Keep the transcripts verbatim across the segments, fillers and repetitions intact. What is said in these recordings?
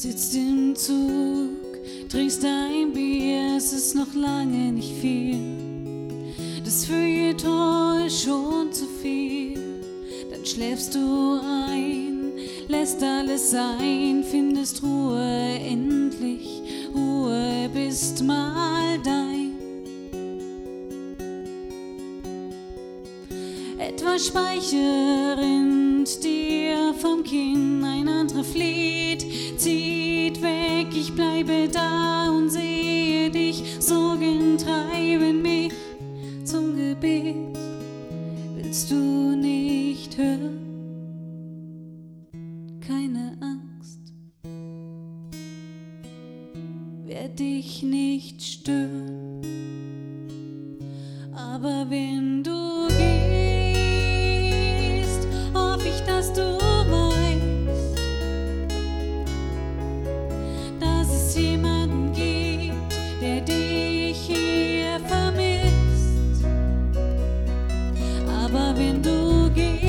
Sitzt im Zug, trinkst ein Bier, es ist noch lange nicht viel. Das Feuilleton ist schon zu viel. Dann schläfst du ein, lässt alles sein, findest Ruhe, endlich Ruhe, bist mal dein. Etwas Speicher rinnt dir vom Kinn, ein anderer flieht, zieht weg, ich bleibe da und sehe dich. Sorgen treiben mich zum Gebet, willst du nicht hören? Keine Angst, werd dich nicht stören, aber wenn du gehst, hoff ich, dass du weißt, dass es jemanden gibt, der dich hier vermisst. Aber wenn du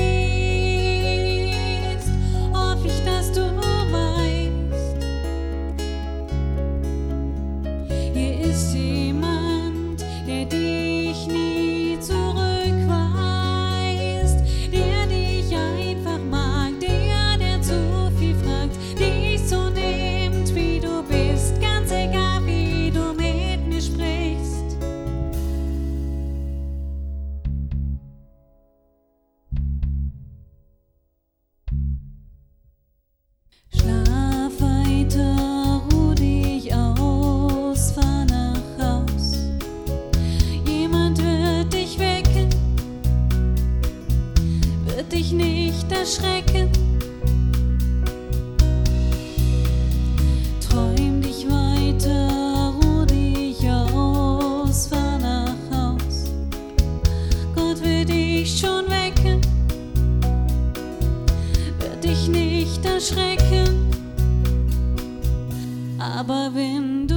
gehst, hoff ich, dass du weißt, hier ist jemand, der dich nie zurückweist, der dich einfach mag, der, der zu viel fragt, dich so nimmt, wie du bist, ganz egal, wie du mit mir sprichst. Schlaf weiter, ruh dich aus, fahr nach Haus. Jemand wird dich wecken, wird dich nicht erschrecken. Träum dich weiter, ruh dich aus, fahr nach Haus. Gott wird dich schon wecken, wird dich nicht erschrecken. Aber wenn du